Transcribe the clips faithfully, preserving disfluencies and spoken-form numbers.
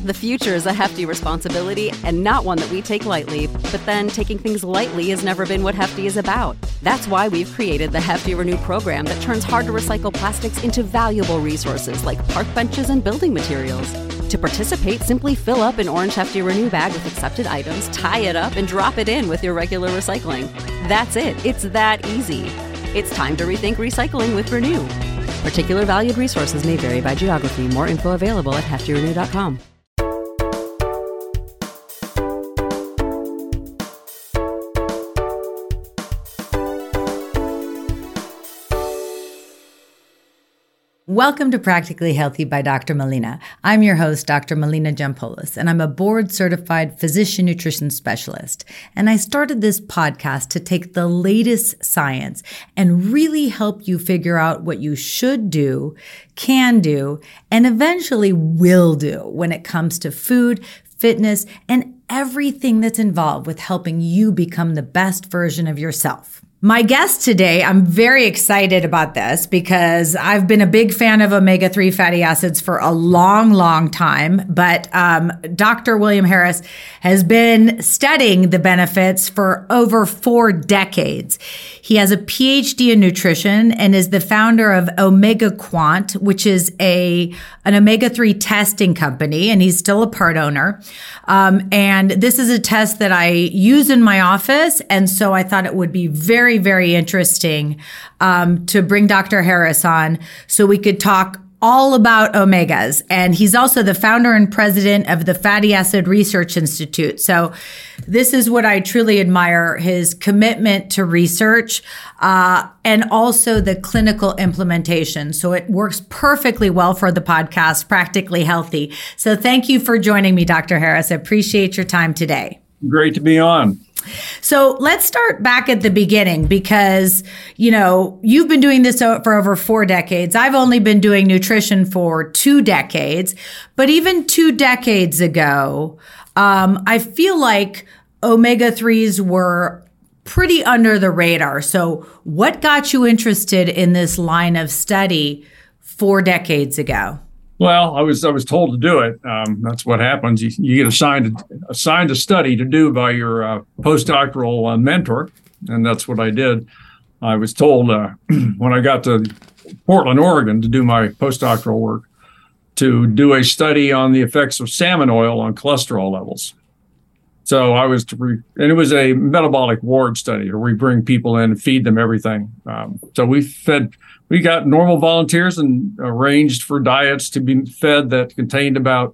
The future is a hefty responsibility and not one that we take lightly, but then taking things lightly has never been what Hefty is about. That's why we've created the Hefty Renew program that turns hard-to-recycle plastics into valuable resources like park benches and building materials. To participate, simply fill up an orange Hefty Renew bag with accepted items, tie it up, and drop it in with your regular recycling. That's it. It's that easy. It's time to rethink recycling with Renew. Particular valued resources may vary by geography. More info available at hefty renew dot com. Welcome to Practically Healthy by Doctor Melina. I'm your host, Doctor Melina Jampoulos, and I'm a board-certified physician nutrition specialist. And I started this podcast to take the latest science and really help you figure out what you should do, can do, and eventually will do when it comes to food, fitness, and everything that's involved with helping you become the best version of yourself. My guest today, I'm very excited about this because I've been a big fan of omega three fatty acids for a long, long time. But um, Doctor William Harris has been studying the benefits for over four decades. He has a P H D in nutrition and is the founder of Omega Quant, which is a an omega three testing company, and he's still a part owner. Um, and this is a test that I use in my office, and so I thought it would be very, very interesting um, to bring Doctor Harris on so we could talk all about omegas. And he's also the founder and president of the Fatty Acid Research Institute. So this is what I truly admire, his commitment to research uh, and also the clinical implementation. So it works perfectly well for the podcast, Practically Healthy. So thank you for joining me, Doctor Harris. I appreciate your time today. Great to be on. So let's start back at the beginning because, you know, you've been doing this for over four decades. I've only been doing nutrition for two decades. But even two decades ago, um, I feel like omega threes were pretty under the radar. So what got you interested in this line of study four decades ago? Well, I was I was told to do it. Um, that's what happens. You, you get assigned assigned a study to do by your uh, postdoctoral uh, mentor, and that's what I did. I was told uh, when I got to Portland, Oregon, to do my postdoctoral work, to do a study on the effects of salmon oil on cholesterol levels. So I was to, re- and it was a metabolic ward study where we bring people in and feed them everything. Um, so we fed. We got normal volunteers and arranged for diets to be fed that contained about,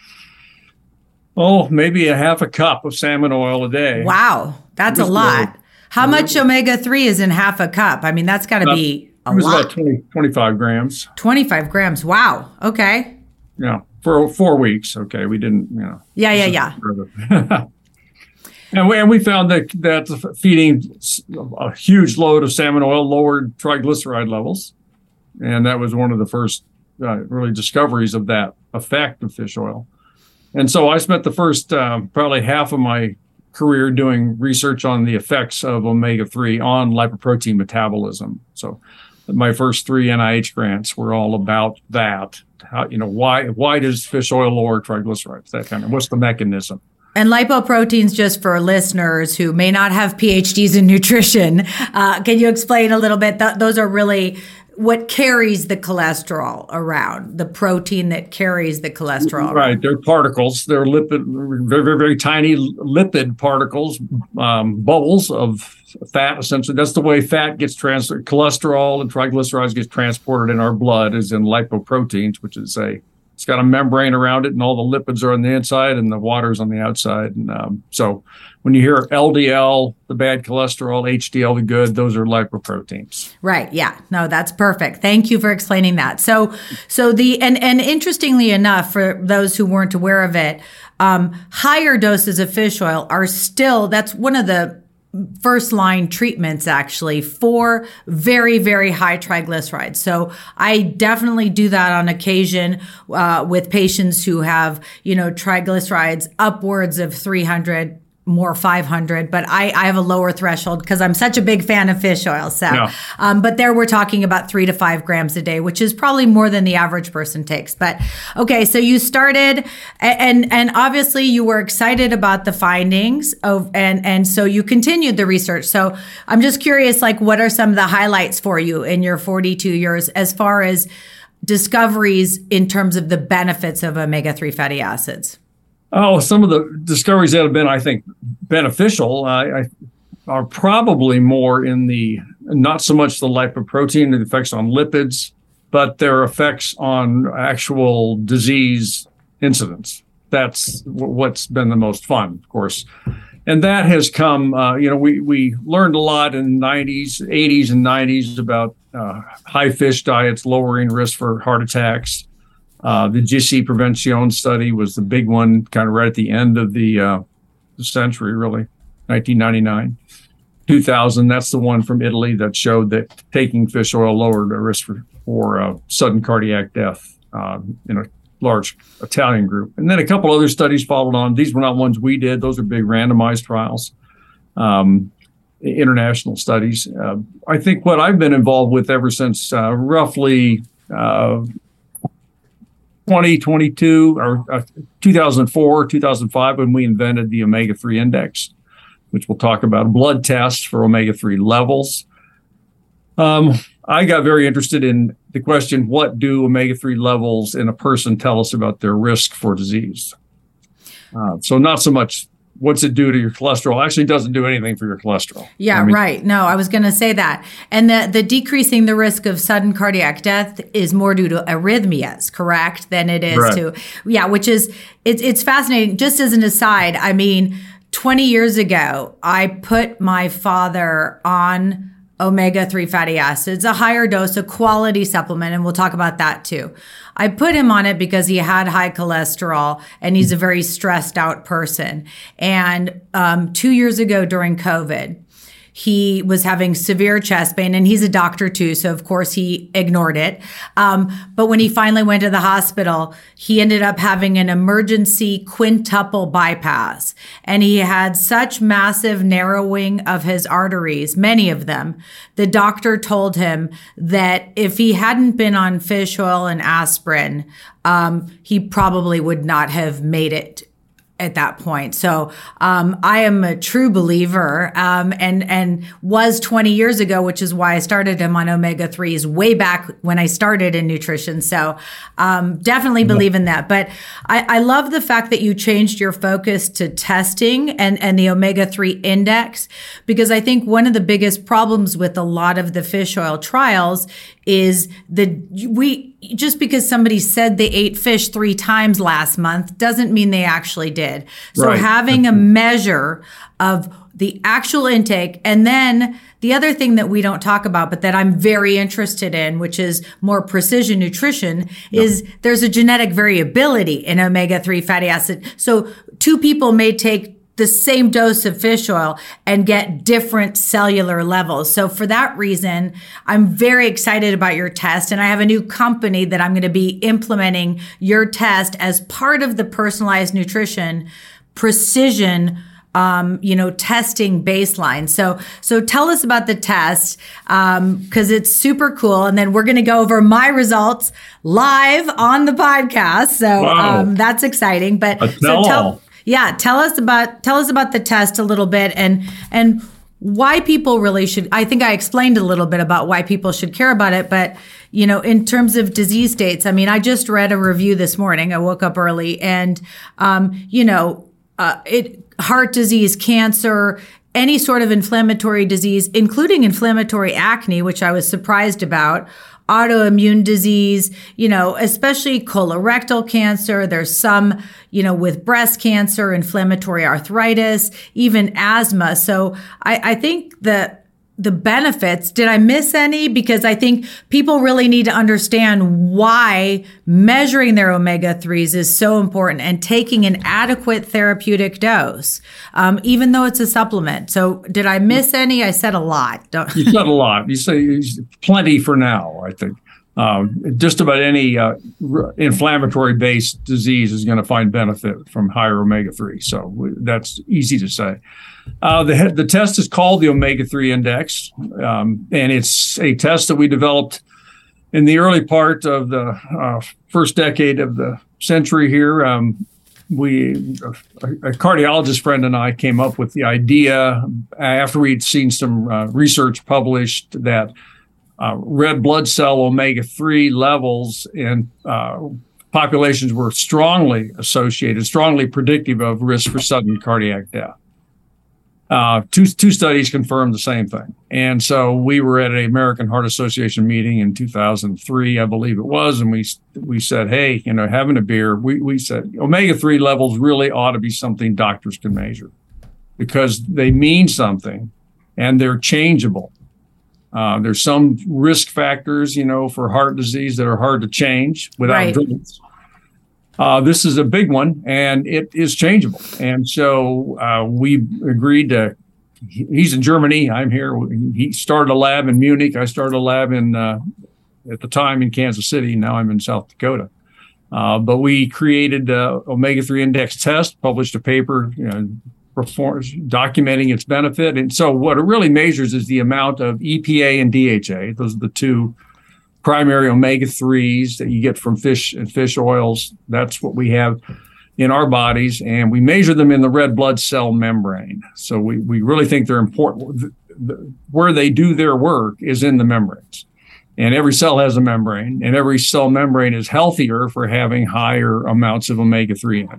oh, maybe a half a cup of salmon oil a day. Wow, that's a lot. Low. How much omega three is in half a cup? I mean, that's got to be a lot. It was lot. about twenty, twenty-five grams. twenty-five grams. Wow. Okay. Yeah, for four weeks. Okay, we didn't, you know. Yeah, yeah, yeah. And we, and we found that, that feeding a huge load of salmon oil lowered triglyceride levels. And that was one of the first uh, really discoveries of that effect of fish oil. And so I spent the first uh, probably half of my career doing research on the effects of omega three on lipoprotein metabolism. So my first three N I H grants were all about that. How, you know, why why does fish oil lower triglycerides? That kind of, what's the mechanism? And lipoproteins, just for listeners who may not have P H Ds in nutrition, uh, can you explain a little bit? Th- those are really what carries the cholesterol around, the protein that carries the cholesterol around. Right. They're particles. They're lipid, very, very, very tiny lipid particles, um, bubbles of fat, essentially. That's the way fat gets transferred. Cholesterol and triglycerides gets transported in our blood is in lipoproteins, which is a It's got a membrane around it, and all the lipids are on the inside and the water's on the outside. And um, so when you hear L D L, the bad cholesterol, H D L, the good, those are lipoproteins. Right. Yeah. No, that's perfect. Thank you for explaining that. So, so the, and, and interestingly enough, for those who weren't aware of it, um, higher doses of fish oil are still, that's one of the first line treatments actually for very, very high triglycerides. So I definitely do that on occasion uh, with patients who have, you know, triglycerides upwards of three hundred more five hundred, but I, I have a lower threshold because I'm such a big fan of fish oil. So, yeah. um, but there we're talking about three to five grams a day, which is probably more than the average person takes. But okay, so you started, and and obviously you were excited about the findings of, and and so you continued the research. So I'm just curious, like, what are some of the highlights for you in your forty-two years as far as discoveries in terms of the benefits of omega three fatty acids? Oh, some of the discoveries that have been, I think, beneficial uh, I, are probably more in the, not so much the lipoprotein, the effects on lipids, but their effects on actual disease incidence. That's w- what's been the most fun, of course. And that has come, uh, you know, we, we learned a lot in the nineties, eighties and nineties about uh, high fish diets, lowering risk for heart attacks. Uh, the G C Prevention study was the big one, kind of right at the end of the, uh, the century, really, nineteen ninety-nine. two thousand, that's the one from Italy that showed that taking fish oil lowered the risk for, for uh, sudden cardiac death uh, in a large Italian group. And then a couple other studies followed on. These were not ones we did. Those are big randomized trials, um, international studies. Uh, I think what I've been involved with ever since uh, roughly uh, twenty twenty-two or uh, two thousand four, two thousand five, when we invented the omega three index, which we'll talk about, a blood test for omega three levels. Um, I got very interested in the question, what do omega three levels in a person tell us about their risk for disease? Uh, so not so much what's it do to your cholesterol. Actually, it doesn't do anything for your cholesterol. Yeah, I mean, right. No, I was going to say that. And the, the decreasing the risk of sudden cardiac death is more due to arrhythmias, correct, than it is right. to, yeah, which is, it's, it's fascinating. Just as an aside, I mean, twenty years ago, I put my father on omega three fatty acids, a higher dose, a quality supplement, and we'll talk about that too. I put him on it because he had high cholesterol and he's a very stressed out person. And um, two years ago during COVID, he was having severe chest pain, and he's a doctor too, so of course he ignored it. Um, but when he finally went to the hospital, he ended up having an emergency quintuple bypass. And he had such massive narrowing of his arteries, many of them. The doctor told him that if he hadn't been on fish oil and aspirin, um, he probably would not have made it at that point. So um, I am a true believer um, and and was twenty years ago, which is why I started him on omega threes way back when I started in nutrition. So um, definitely believe in that. But I, I love the fact that you changed your focus to testing and, and the omega three index, because I think one of the biggest problems with a lot of the fish oil trials is the we just because somebody said they ate fish three times last month doesn't mean they actually did. So right. having a measure of the actual intake, and then the other thing that we don't talk about, but that I'm very interested in, which is more precision nutrition, yep. is there's a genetic variability in omega three fatty acid. So two people may take the same dose of fish oil and get different cellular levels. So for that reason, I'm very excited about your test. And I have a new company that I'm going to be implementing your test as part of the personalized nutrition precision Um, you know, testing baseline. So, so tell us about the test, um, cause it's super cool. And then we're going to go over my results live on the podcast. So, wow. um, that's exciting, but so tell, yeah, tell us about, tell us about the test a little bit and, and why people really should, I think I explained a little bit about why people should care about it, but you know, in terms of disease states, I mean, I just read a review this morning. I woke up early and, um, you know, uh, it, heart disease, cancer, any sort of inflammatory disease, including inflammatory acne, which I was surprised about, autoimmune disease, you know, especially colorectal cancer. There's some, you know, with breast cancer, inflammatory arthritis, even asthma. So I, I think that the benefits, did I miss any? Because I think people really need to understand why measuring their omega threes is so important and taking an adequate therapeutic dose, um, even though it's a supplement. So did I miss any? I said a lot. Don't- you said a lot. You say plenty for now, I think. Um, just about any uh, inflammatory-based disease is going to find benefit from higher omega three. So that's easy to say. Uh, the the test is called the omega three index, um, and it's a test that we developed in the early part of the uh, first decade of the century here. Um, we, a, a cardiologist friend and I came up with the idea after we'd seen some uh, research published that Uh, red blood cell omega three levels in uh, populations were strongly associated, strongly predictive of risk for sudden cardiac death. Uh, two, two studies confirmed the same thing. And so we were at an American Heart Association meeting in two thousand three, I believe it was, and we we said, hey, you know, having a beer, we, we said omega three levels really ought to be something doctors can measure because they mean something and they're changeable. Uh, there's some risk factors, you know, for heart disease that are hard to change without right. drugs. Uh, this is a big one, and it is changeable. And so uh, we agreed to. He's in Germany. I'm here. He started a lab in Munich. I started a lab in uh, at the time in Kansas City. Now I'm in South Dakota. Uh, but we created uh, omega three index test, published a paper, you know, performs, documenting its benefit. And so what it really measures is the amount of E P A and D H A. Those are the two primary omega threes that you get from fish and fish oils. That's what we have in our bodies. And we measure them in the red blood cell membrane. So we, we really think they're important. The, the, where they do their work is in the membranes. And every cell has a membrane, and every cell membrane is healthier for having higher amounts of omega three in it.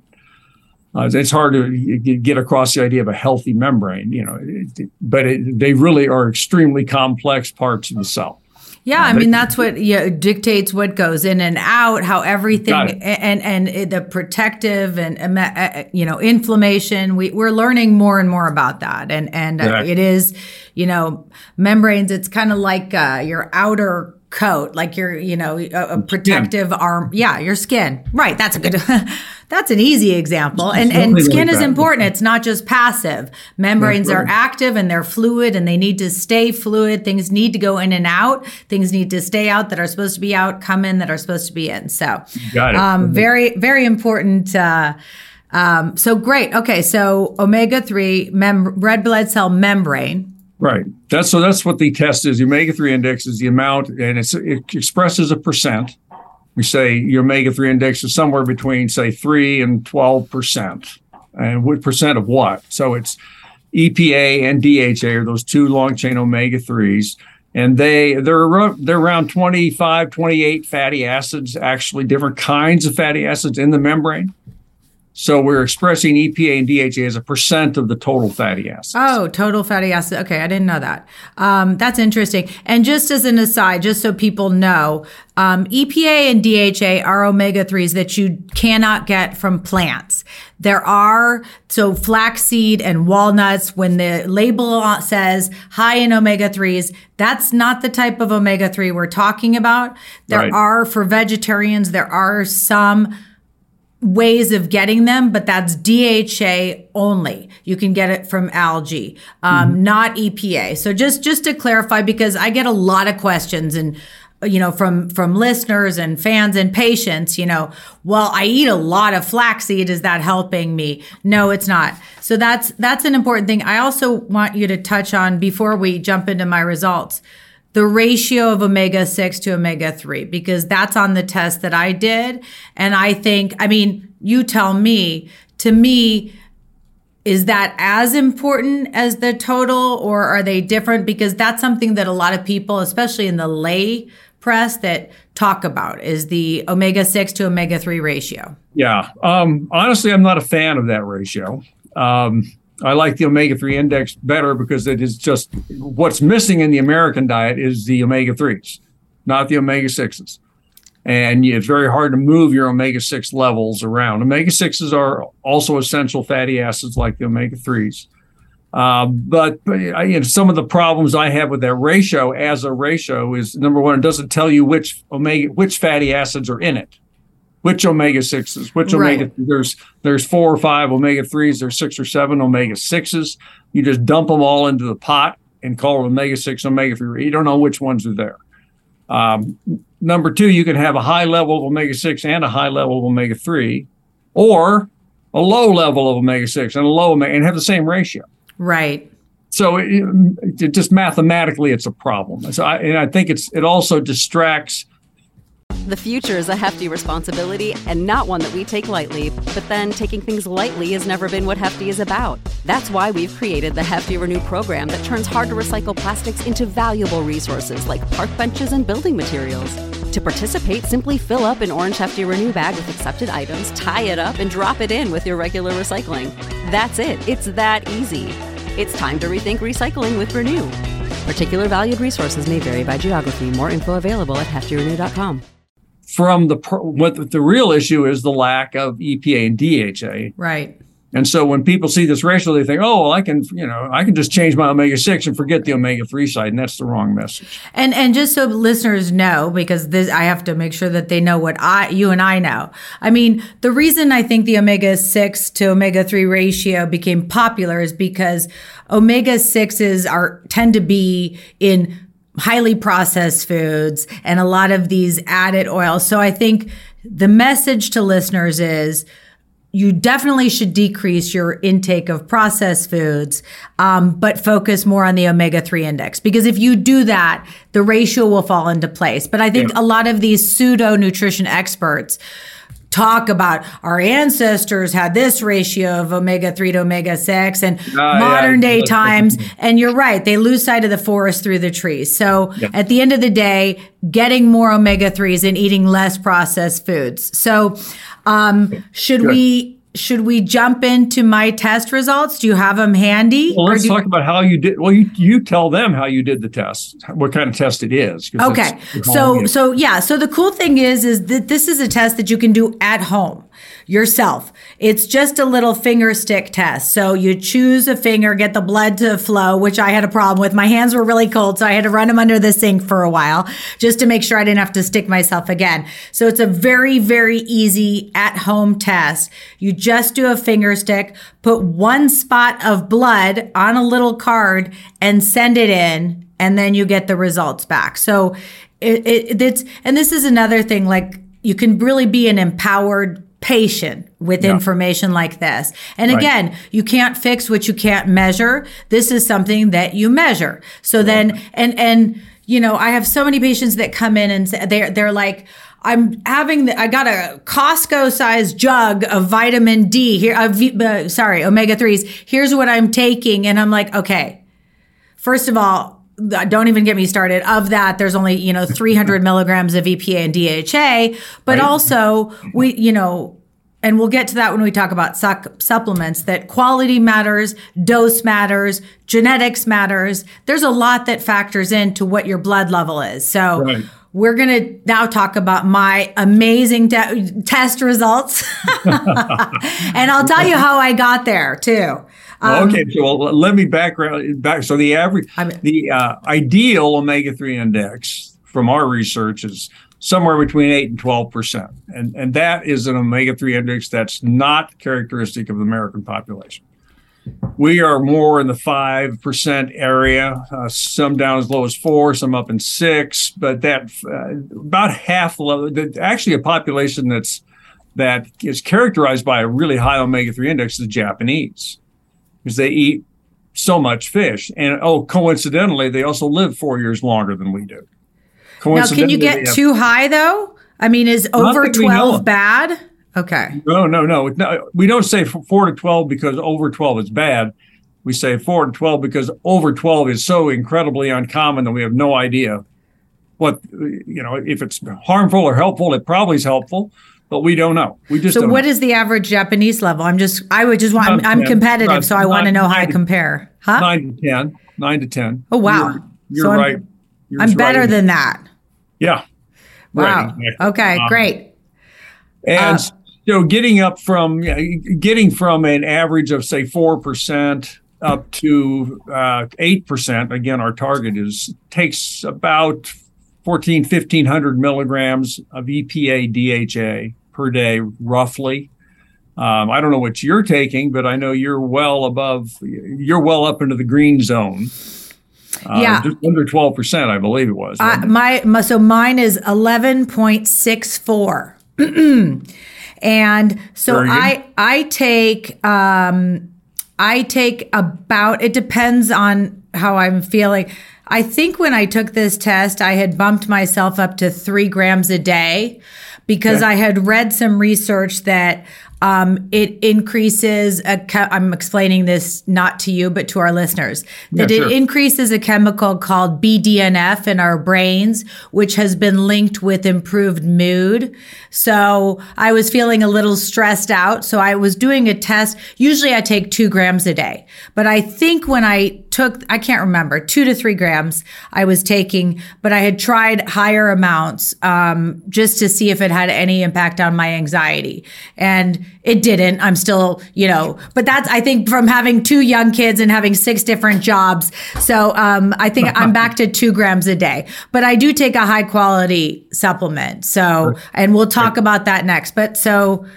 Uh, it's hard to get across the idea of a healthy membrane, you know, it, but it, they really are extremely complex parts of the cell. Yeah, I mean, that's what yeah, dictates what goes in and out, how everything and and the protective and, you know, inflammation. We, we're learning more and more about that. And, and exactly. It is, you know, membranes, it's kind of like uh, your outer coat, like your, you know, a, a protective skin. arm. Yeah, your skin. Right. That's a good, that's an easy example. And and skin is important. It's not just passive. Membranes are active and they're fluid and they need to stay fluid. Things need to go in and out. Things need to stay out that are supposed to be out, come in that are supposed to be in. So Got it. Um, very, very important. Uh, um, so great. Okay. So omega three, mem- red blood cell membrane. Right. That's so that's what the test is. The omega three index is the amount, and it's, it expresses a percent. We say your omega three index is somewhere between, say, three and twelve percent. And what percent of what? So it's E P A and D H A are those two long chain omega threes. And they, they're, they're around twenty-five, twenty-eight fatty acids, actually different kinds of fatty acids in the membrane. So we're expressing E P A and D H A as a percent of the total fatty acids. Oh, total fatty acid. Okay, I didn't know that. Um, that's interesting. And just as an aside, just so people know, um, E P A and D H A are omega threes that you cannot get from plants. There are, so flaxseed and walnuts, when the label says high in omega threes, that's not the type of omega three we're talking about. There Right. are, for vegetarians, there are some ways of getting them, but that's D H A only. You can get it from algae, um, mm-hmm. not E P A. So just, just to clarify, because I get a lot of questions and, you know, from, from listeners and fans and patients, you know, well, I eat a lot of flaxseed. Is that helping me? No, it's not. So that's, that's an important thing. I also want you to touch on, before we jump into my results, the ratio of omega six to omega three, because that's on the test that I did. And I think, I mean, you tell me, to me, is that as important as the total, or are they different? Because that's something that a lot of people, especially in the lay press, that talk about, is the omega six to omega three ratio. Yeah. Um, honestly, I'm not a fan of that ratio. Um, I like the omega three index better because it is just what's missing in the American diet is the omega threes, not the omega sixes. And it's very hard to move your omega six levels around. Omega sixes are also essential fatty acids like the omega threes. Uh, but, but you know, some of the problems I have with that ratio as a ratio is, number one, it doesn't tell you which omega, which fatty acids are in it. Which omega sixes, which Right. omega, there's there's four or five omega threes, there's six or seven omega sixes. You just dump them all into the pot and call it omega six, omega three. You don't know which ones are there. Um, number two, you can have a high level of omega six and a high level of omega three, or a low level of omega six and a low omega, and have the same ratio. Right. So it, it just mathematically, it's a problem. So I, and I think it's it also distracts. The future is a hefty responsibility and not one that we take lightly, but then taking things lightly has never been what Hefty is about. That's why we've created the Hefty Renew program that turns hard to recycle plastics into valuable resources like park benches and building materials. To participate, simply fill up an orange Hefty Renew bag with accepted items, tie it up, and drop it in with your regular recycling. That's it. It's that easy. It's time to rethink recycling with Renew. Particular valued resources may vary by geography. More info available at hefty renew dot com. From the what the real issue is the lack of E P A and D H A. Right. And so when people see this ratio, they think, oh, well, I can, you know, I can just change my omega six and forget the omega three side. And that's the wrong message. And and just so listeners know, because this, I have to make sure that they know what I, you and I know. I mean, the reason I think the omega six to omega three ratio became popular is because omega sixes are tend to be in highly processed foods and a lot of these added oils. So I think the message to listeners is, you definitely should decrease your intake of processed foods, um, but focus more on the omega three index. Because if you do that, the ratio will fall into place. But I think yeah. a lot of these pseudo nutrition experts talk about our ancestors had this ratio of omega three to omega six and uh, modern yeah, day times. And you're right. They lose sight of the forest through the trees. So yeah. at the end of the day, getting more omega threes and eating less processed foods. So um, should Good. we should we jump into my test results? Do you have them handy? Well, let's do- talk about how you did. Well, you, you tell them how you did the test, what kind of test it is. Okay. So, so yeah. So the cool thing is, is that this is a test that you can do at home yourself. It's just a little finger stick test. So you choose a finger, get the blood to flow, which I had a problem with. My hands were really cold, so I had to run them under the sink for a while just to make sure I didn't have to stick myself again. So it's a very, very easy at-home test. You just do a finger stick, put one spot of blood on a little card and send it in, and then you get the results back. So it, it, it's, and this is another thing, like you can really be an empowered patient with yeah. information like this. And right. again, you can't fix what you can't measure. This is something that you measure. So okay. then, and, and, you know, I have so many patients that come in and say, they're, they're like, I'm having, the, I got a Costco sized jug of vitamin D here, uh, uh, sorry, omega threes. Here's what I'm taking. And I'm like, okay, first of all, don't even get me started. Of that, there's only, you know, three hundred milligrams of E P A and D H A, but right. also we, you know, and we'll get to that when we talk about suc- supplements, that quality matters, dose matters, genetics matters. There's a lot that factors into what your blood level is. So right. we're going to now talk about my amazing te- test results. And I'll tell you how I got there too. Um, okay, so well, let me background back. So the average, I mean, the uh, ideal omega three index from our research is somewhere between eight and twelve percent, and and that is an omega three index that's not characteristic of the American population. We are more in the five percent area, uh, some down as low as four, some up in six, but that uh, about half level. Actually, a population that's that is characterized by a really high omega three index is the Japanese, because they eat so much fish. And, oh, coincidentally, they also live four years longer than we do. Now, can you get have, too high, though? I mean, is over twelve bad? Okay. No, no, no, no. We don't say four to twelve because over twelve is bad. We say four to twelve because over twelve is so incredibly uncommon that we have no idea what, you know, if it's harmful or helpful. It probably is helpful, but we don't know. We just so don't what know. is the average Japanese level? I'm just, I would just want, I'm, I'm competitive, nine, so I want to know how I compare. Huh? Nine to ten, nine to ten. Oh, wow. You're, you're so I'm, right. You're I'm better right. than that. Yeah. Wow. Right. Okay, um, great. And uh, so getting up from, getting from an average of say four percent up to uh, eight percent, again, our target is, takes about fourteen, fifteen hundred milligrams of E P A, D H A per day, roughly. Um, I don't know what you're taking, but I know you're well above, you're well up into the green zone. Uh, yeah. Just under twelve percent, I believe it was. Uh, my, my so mine is eleven point six four. And so I I take um I take about, it depends on how I'm feeling. I think when I took this test, I had bumped myself up to three grams a day because Okay. I had read some research that um, it increases, a che- I'm explaining this not to you, but to our listeners, that Yeah, it sure. increases a chemical called B D N F in our brains, which has been linked with improved mood. So I was feeling a little stressed out. So I was doing a test. Usually I take two grams a day, but I think when I took, I can't remember, two to three grams I was taking, but I had tried higher amounts um, just to see if it had any impact on my anxiety. And it didn't. I'm still, you know, but that's, I think, from having two young kids and having six different jobs. So um, I think I'm back to two grams a day, but I do take a high quality supplement. So, and we'll talk about that next. But so,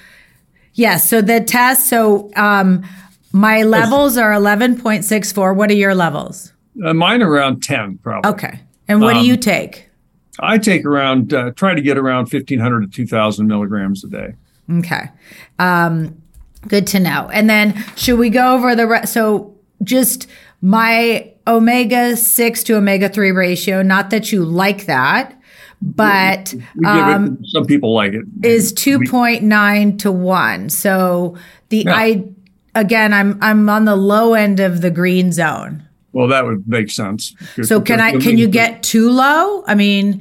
yes, so the test, so um, my levels are eleven point six four. What are your levels? Uh, mine are around ten, probably. Okay. And what Um, do you take? I take around, uh, try to get around fifteen hundred to two thousand milligrams a day. Okay. Um, good to know. And then should we go over the rest? So just my omega six to omega three ratio, not that you like that, but We give um, it, some people like it. is two point nine to one. So the, Yeah. I, again, I'm, I'm on the low end of the green zone. Well, that would make sense. So can I, can you get too low? I mean,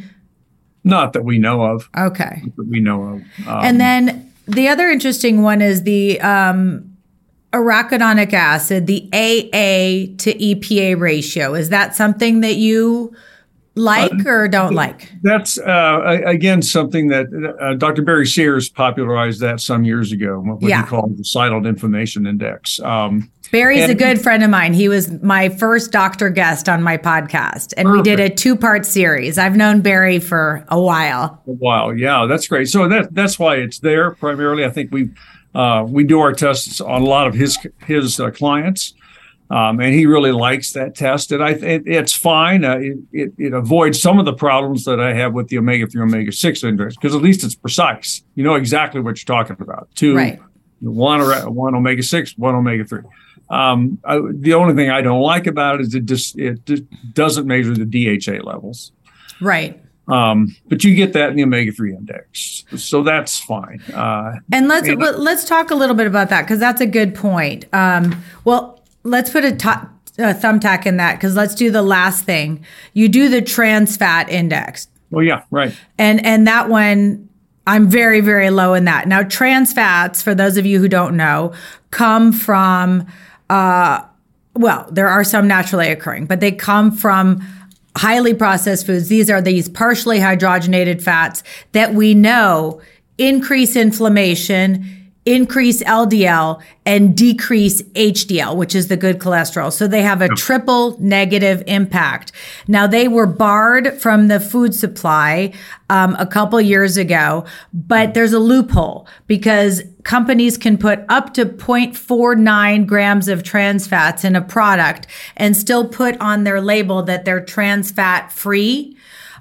Not that we know of. okay. That we know of. Um, And then the other interesting one is the um, arachidonic acid, the A A to E P A ratio. Is that something that you like or don't like? That's, uh, a- again, something that uh, Doctor Barry Sears popularized that some years ago, what Yeah. he called the Sidled Inflammation Index. Um, Barry's and- a good friend of mine. He was my first doctor guest on my podcast, and we did a two-part series. I've known Barry for a while. Wow, yeah, that's great. So that that's why it's there primarily. I think we uh, we do our tests on a lot of his his uh, clients, um, and he really likes that test. And I it, it's fine. Uh, it, it it avoids some of the problems that I have with the omega three omega six index because at least it's precise. You know exactly what you're talking about. Two, Right. one or one omega six, one omega three. Um, I, the only thing I don't like about it is it just it just doesn't measure the D H A levels. Right. Um, but you get that in the omega three index, so that's fine. Uh, And let's and- well, let's talk a little bit about that because that's a good point. Um, well, let's put a, to- a thumbtack in that because let's do the last thing. You do the trans fat index, well, yeah, right. and and that one I'm very very low in that. Now, trans fats, for those of you who don't know, come from uh, well, there are some naturally occurring, but they come from highly processed foods. These are these partially hydrogenated fats that we know increase inflammation, increase L D L, and decrease H D L, which is the good cholesterol. So they have a triple negative impact. Now, they were barred from the food supply um, a couple years ago, but there's a loophole because companies can put up to zero point four nine grams of trans fats in a product and still put on their label that they're trans fat free.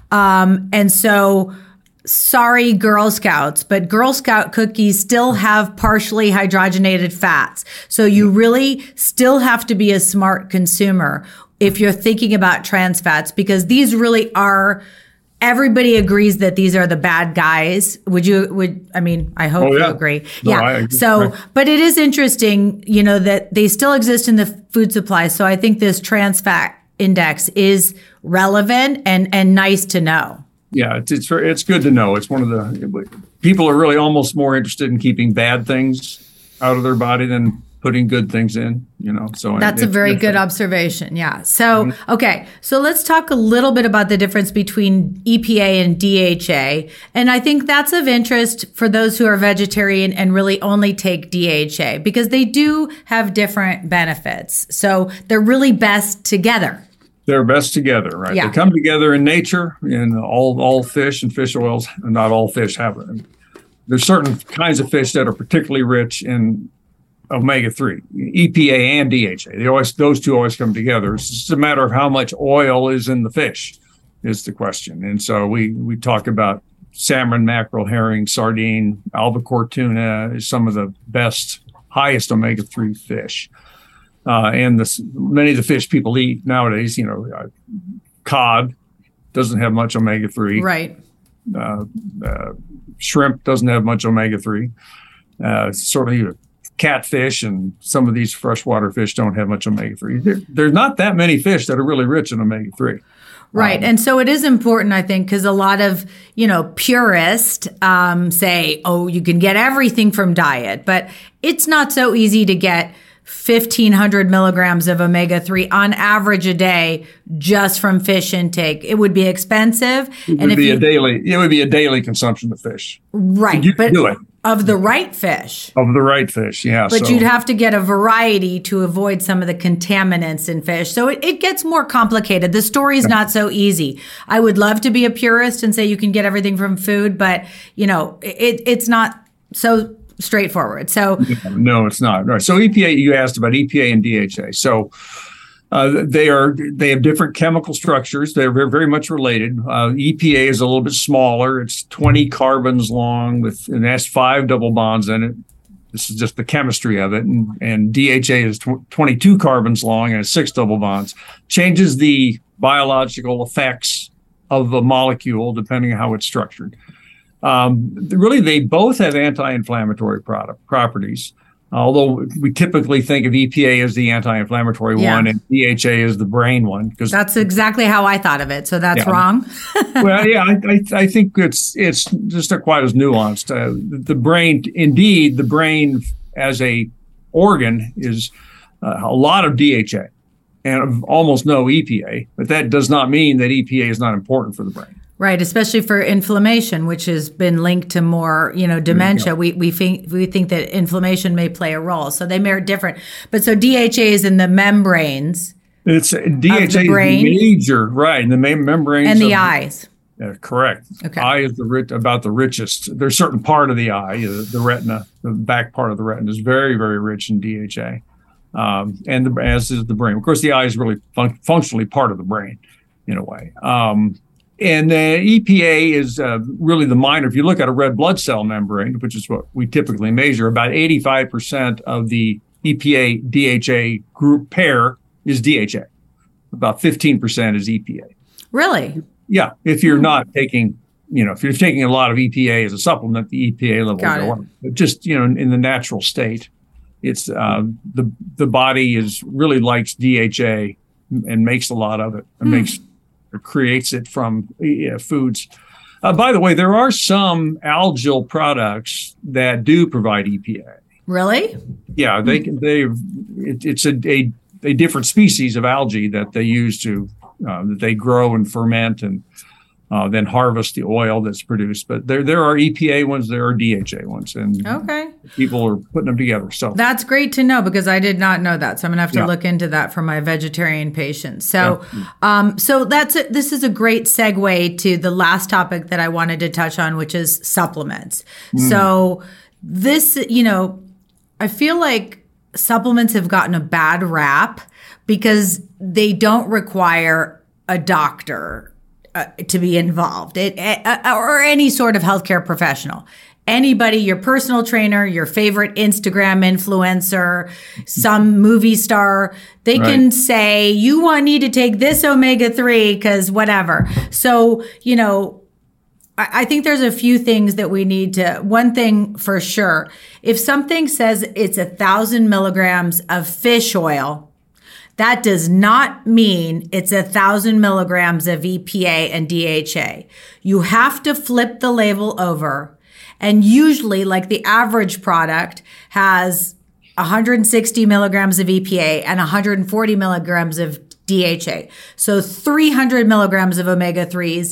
Um, and so sorry, Girl Scouts, but Girl Scout cookies still have partially hydrogenated fats. So you really still have to be a smart consumer if you're thinking about trans fats, because these really are, everybody agrees that these are the bad guys. Would you, would, I mean, I hope Oh, yeah. you agree. No, yeah. I agree. So, Right. but it is interesting, you know, that they still exist in the food supply. So I think this trans fat index is relevant and, and nice to know. Yeah, it's it's very- it's good to know. It's one of the people are really almost more interested in keeping bad things out of their body than putting good things in. You know, so That's it- a very it's- good observation. Yeah. So, okay. So let's talk a little bit about the difference between E P A and D H A. And I think that's of interest for those who are vegetarian and really only take D H A because they do have different benefits. So they're really best together. They're best together, right? Yeah. They come together in nature, and all all fish and fish oils. Not all fish have it. There's certain kinds of fish that are particularly rich in omega three, E P A and D H A. They always, those two always come together. It's just a matter of how much oil is in the fish is the question. And so we, we talk about salmon, mackerel, herring, sardine, albacore tuna is some of the best, highest omega three fish. Uh, and the, many of the fish people eat nowadays, you know, uh, cod doesn't have much omega three. Right. Uh, uh, shrimp doesn't have much omega three. Uh, certainly catfish and some of these freshwater fish don't have much omega three. There, there's not that many fish that are really rich in omega three. Right. Um, and so it is important, I think, because a lot of, you know, purists um, say, oh, you can get everything from diet, but it's not so easy to get fifteen hundred milligrams of omega three on average a day just from fish intake. It would be expensive. It would and if be you, a daily, it would be a daily consumption of fish. Right. You but do it. Of the right fish. Of the right fish, yeah. But so. you'd have to get a variety to avoid some of the contaminants in fish. So it, it gets more complicated. The story's not so easy. I would love to be a purist and say you can get everything from food, but you know, it, it's not so straightforward. So no, it's not. Right. So E P A, you asked about E P A and D H A. So uh, they are they have different chemical structures. They're very, very much related. Uh, E P A is a little bit smaller. It's twenty carbons long with and it has five double bonds in it. This is just the chemistry of it. And, and D H A is tw- twenty-two carbons long and has six double bonds. Changes the biological effects of the molecule depending on how it's structured. Um, really, they both have anti-inflammatory product properties. Although we typically think of E P A as the anti-inflammatory yeah. one and D H A as the brain one, because that's exactly how I thought of it. So that's yeah. wrong. Well, yeah, I, I, I think it's it's just not quite as nuanced. Uh, the brain, indeed, the brain as a organ is uh, a lot of D H A and almost no E P A, but that does not mean that E P A is not important for the brain. Right, especially for inflammation, which has been linked to more, you know, dementia. We we think we think that inflammation may play a role, so they may different. But so D H A is in the membranes. It's D H A the brain, is major, right? In the main membranes and the of, eyes. Yeah, correct. Okay. Eye is the rich, about the richest. There's a certain part of the eye, the, the retina, the back part of the retina is very very rich in D H A, um, and the, as is the brain. Of course, the eye is really fun- functionally part of the brain, in a way. Um, And uh, E P A is uh, really the minor. If you look at a red blood cell membrane, which is what we typically measure, about eighty-five percent of the E P A D H A group pair is D H A. About fifteen percent is E P A. Really? Yeah. If you're not taking, you know, if you're taking a lot of E P A as a supplement, the E P A level will go up. But just, you know, in, in the natural state, it's uh, the the body is really likes D H A and makes a lot of it. It hmm. makes creates it from yeah, foods. Uh, by the way, there are some algal products that do provide E P A. Really? Yeah, they can. They it, it's a, a a different species of algae that they use to uh, that they grow and ferment and uh, then harvest the oil that's produced. But there there are E P A ones, there are D H A ones, and okay, people are putting them together. So that's great to know because I did not know that. So I'm gonna have to yeah. look into that for my vegetarian patients. So, yeah. um, so that's a, this is a great segue to the last topic that I wanted to touch on, which is supplements. Mm. So this, you know, I feel like supplements have gotten a bad rap because they don't require a doctor Uh, to be involved, it, uh, or any sort of healthcare professional. Anybody, your personal trainer, your favorite Instagram influencer, some movie star, they right. can say, you want need to take this omega three because whatever. So, you know, I, I think there's a few things that we need to, one thing for sure, if something says it's a thousand milligrams of fish oil, that does not mean it's a thousand milligrams of E P A and D H A. You have to flip the label over. And usually, like the average product has one hundred sixty milligrams of E P A and one hundred forty milligrams of D H A. So three hundred milligrams of omega threes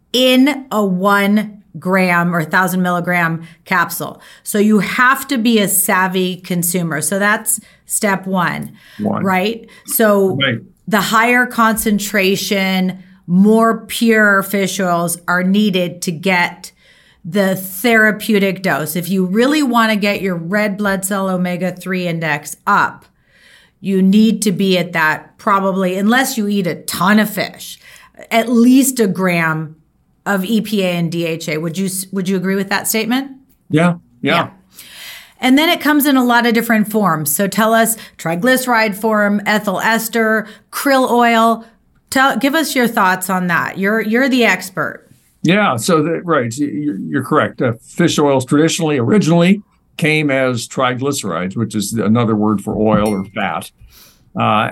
in a one gram or thousand milligram capsule. So you have to be a savvy consumer. So that's step one, one. right? So right. the higher concentration, more pure fish oils are needed to get the therapeutic dose. If you really want to get your red blood cell omega three index up, you need to be at that probably, unless you eat a ton of fish, at least a gram of E P A and D H A. Would you would you agree with that statement? Yeah, yeah. yeah. And then it comes in a lot of different forms. So tell us triglyceride form, ethyl ester, krill oil. Tell, give us your thoughts on that. You're you're the expert. Yeah, so the, right, you're, you're correct. Uh, fish oils traditionally, originally came as triglycerides, which is another word for oil or fat. Uh,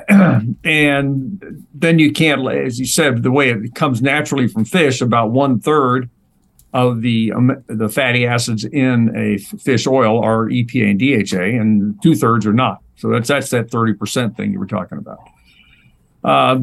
and then you can't, as you said, the way it comes naturally from fish, about one third of the um, the fatty acids in a fish oil are E P A and D H A, and two thirds are not. So that's that's that thirty percent thing you were talking about. Uh,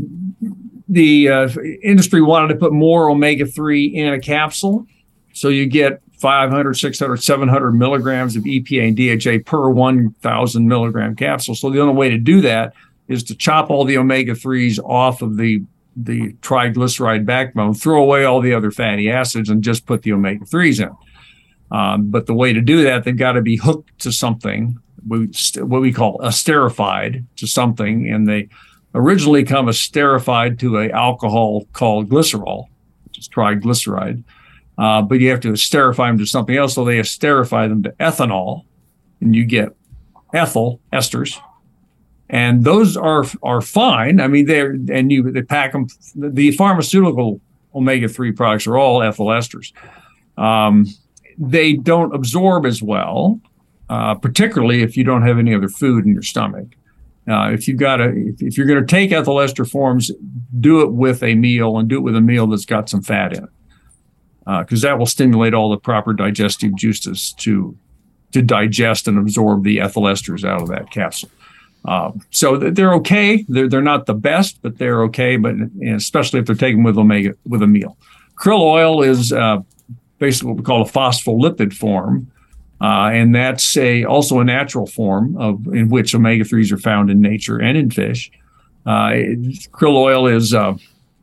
the uh, industry wanted to put more omega three in a capsule, so you get five hundred, six hundred, seven hundred milligrams of E P A and D H A per one thousand milligram capsule. So the only way to do that is to chop all the omega threes off of the the triglyceride backbone, throw away all the other fatty acids, and just put the omega threes in. Um, but the way to do that, they've got to be hooked to something, what we call esterified to something, and they originally come esterified to an alcohol called glycerol, which is triglyceride. Uh, but you have to esterify them to something else, so they esterify them to ethanol, and you get ethyl esters. And those are are fine. I mean, they're and you they pack them. The pharmaceutical omega three products are all ethyl esters. Um, they don't absorb as well, uh, particularly if you don't have any other food in your stomach. Uh, if you've got a, if, if you're going to take ethyl ester forms, do it with a meal, and do it with a meal that's got some fat in it, because uh, that will stimulate all the proper digestive juices to to digest and absorb the ethyl esters out of that capsule. Um, so they're okay. They're they're not the best, but they're okay. But especially if they're taken with omega with a meal. Krill oil is uh, basically what we call a phospholipid form, uh, and that's a also a natural form of in which omega threes are found in nature and in fish. Uh, krill oil is uh,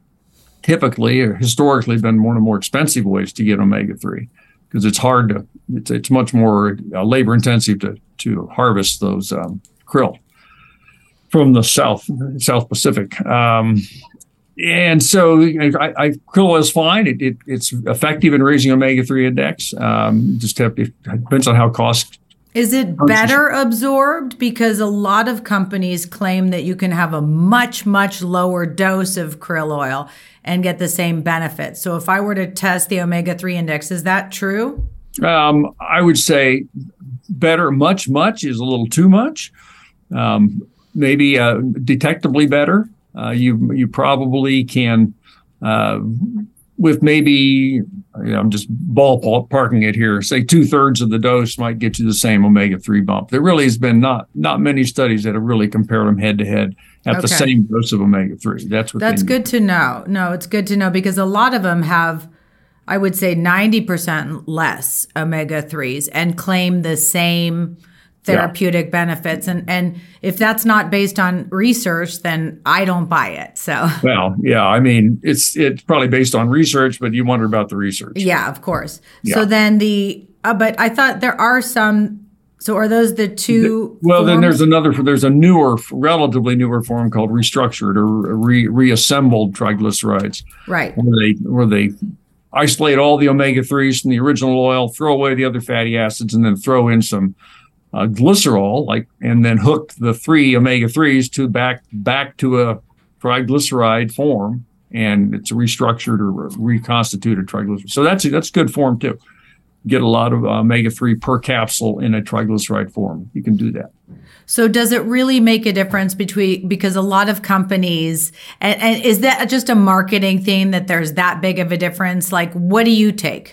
typically or historically been one of the more expensive ways to get omega three because it's hard to it's it's much more uh, labor intensive to to harvest those um, krill from the South South Pacific. Um, and so I, I, krill oil is fine. It, it, it's effective in raising omega three index. Um, just have to, it depends on how cost. Is it better absorbed? Because a lot of companies claim that you can have a much, much lower dose of krill oil and get the same benefit. So if I were to test the omega three index, is that true? Um, I would say better. Much, much is a little too much. Um, Maybe uh, detectably better. Uh, you you probably can, uh, with maybe, you know, I'm just ballparking it here, say two thirds of the dose might get you the same omega three bump. There really has been not not many studies that have really compared them head to head at okay. the same dose of omega three. That's what That's good to know. No, it's good to know because a lot of them have, I would say, ninety percent less omega threes and claim the same therapeutic yeah. benefits. And and if that's not based on research, then I don't buy it. So well, yeah, I mean, it's it's probably based on research, but you wonder about the research. Yeah, of course. Yeah. So then the uh, but I thought there are some. So are those the two? The, well, forms? Then there's another. There's a newer, relatively newer form called restructured or re, reassembled triglycerides. Right. Where they where they isolate all the omega threes from the original oil, throw away the other fatty acids, and then throw in some Uh, glycerol, like, and then hook the three omega threes to back back to a triglyceride form, and it's a restructured or reconstituted triglyceride. So that's that's good form too. Get a lot of omega three per capsule in a triglyceride form. You can do that. So does it really make a difference between, because a lot of companies, and, and is that just a marketing thing that there's that big of a difference? Like, what do you take?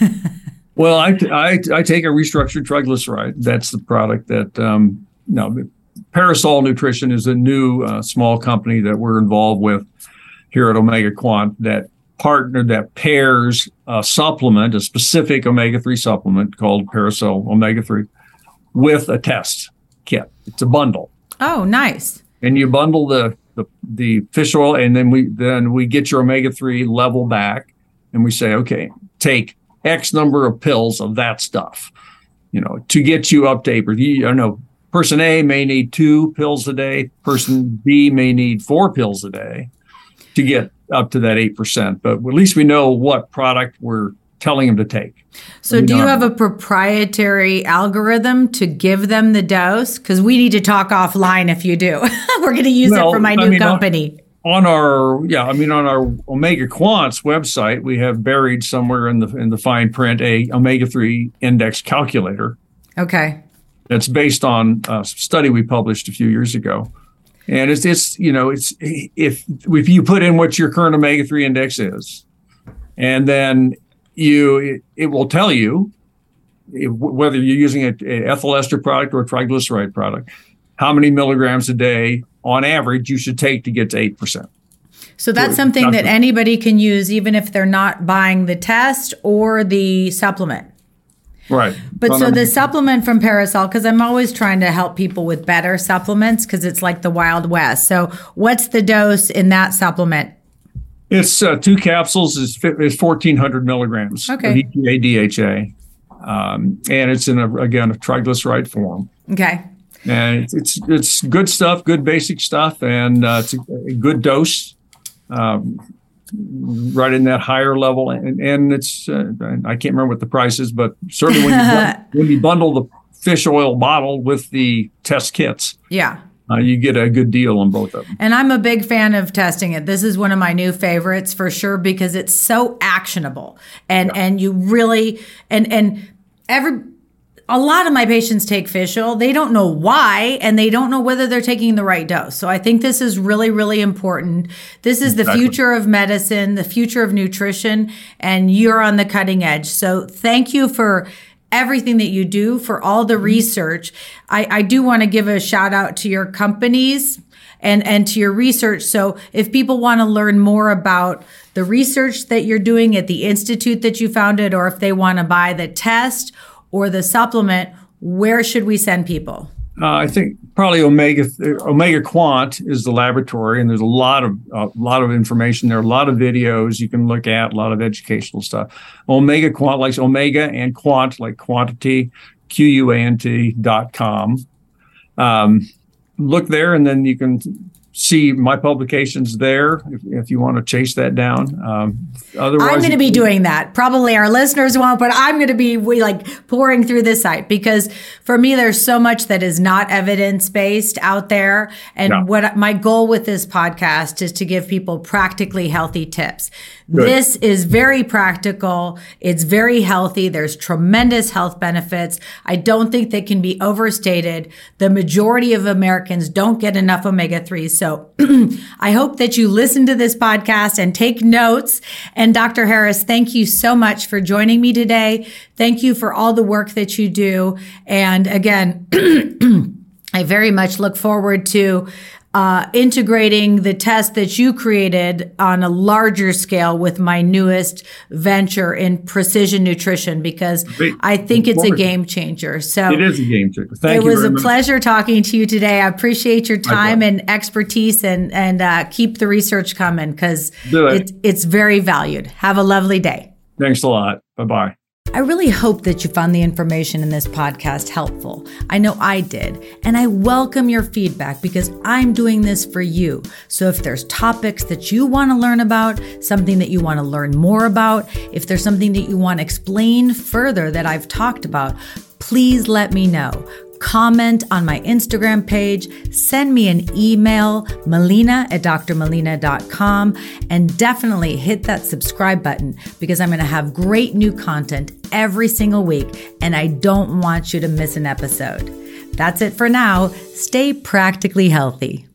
Well, I, I, I take a restructured triglyceride. That's the product that, um, no, Parasol Nutrition is a new uh, small company that we're involved with here at Omega Quant that partner that pairs a supplement, a specific omega three supplement called Parasol Omega three with a test kit. It's a bundle. Oh, nice. And you bundle the, the, the fish oil, and then we, then we get your omega three level back, and we say, okay, take X number of pills of that stuff, you know, to get you up to eight percent. You, I don't know, person A may need two pills a day. Person B may need four pills a day to get up to that eight percent. But at least we know what product we're telling them to take. So do you have a proprietary algorithm to give them the dose? Because we need to talk offline if you do. We're going to use well, it for my new I mean, company. On, on our, yeah, I mean, on our Omega Quant's website, we have buried somewhere in the in the fine print a omega three index calculator. Okay. That's based on a study we published a few years ago. And it's, it's you know, it's if if you put in what your current omega three index is, and then you it, it will tell you if, whether you're using an ethyl ester product or a triglyceride product, how many milligrams a day on average you should take to get to eight percent. So that's something that anybody can use even if they're not buying the test or the supplement. Right. But um, so the supplement from Parasol, because I'm always trying to help people with better supplements because it's like the Wild West. So what's the dose in that supplement? It's uh, two capsules is, is fourteen hundred milligrams okay. of E P A D H A. Um, and it's in, a, again, a triglyceride form. Okay. And it's it's, it's good stuff, good basic stuff, and uh, it's a, a good dose. Um right in that higher level, and, and it's uh, I can't remember what the price is, but certainly when you bundle, when you bundle the fish oil bottle with the test kits, yeah, uh, you get a good deal on both of them. And I'm a big fan of testing it. This is one of my new favorites for sure because it's so actionable, and yeah. and you really and and every. A lot of my patients take fish oil. They don't know why, and they don't know whether they're taking the right dose. So I think this is really, really important. This is the exactly. future of medicine, the future of nutrition, and you're on the cutting edge. So thank you for everything that you do, for all the research. I, I do want to give a shout out to your companies and, and to your research. So if people want to learn more about the research that you're doing at the institute that you founded, or if they want to buy the test or the supplement, where should we send people? Uh, I think probably Omega Omega Quant is the laboratory, and there's a lot of a lot of information there, a lot of videos you can look at, a lot of educational stuff. Omega Quant, like Omega, and Quant, like quantity, Q U A N T dot com. Um, look there, and then you can see my publications there if, if you want to chase that down. Um, otherwise, I'm going to be doing that. Probably our listeners won't, but I'm going to be we, like pouring through this site because for me, there's so much that is not evidence-based out there. And yeah. what my goal with this podcast is to give people practically healthy tips. Good. This is very practical. It's very healthy. There's tremendous health benefits. I don't think they can be overstated. The majority of Americans don't get enough omega threes. So I hope that you listen to this podcast and take notes. And Doctor Harris, thank you so much for joining me today. Thank you for all the work that you do. And again, I very much look forward to Uh, integrating the test that you created on a larger scale with my newest venture in precision nutrition, because Great. I think it's a game changer. So it is a game changer. Thank it you. It was a much. pleasure talking to you today. I appreciate your time and expertise, and and uh, keep the research coming because it. it, it's very valued. Have a lovely day. Thanks a lot. Bye-bye. I really hope that you found the information in this podcast helpful. I know I did, and I welcome your feedback because I'm doing this for you. So if there's topics that you want to learn about, something that you want to learn more about, if there's something that you want to explain further that I've talked about, please let me know. Comment on my Instagram page, send me an email, melina at d r melina dot com, and definitely hit that subscribe button because I'm going to have great new content every single week, and I don't want you to miss an episode. That's it for now. Stay practically healthy.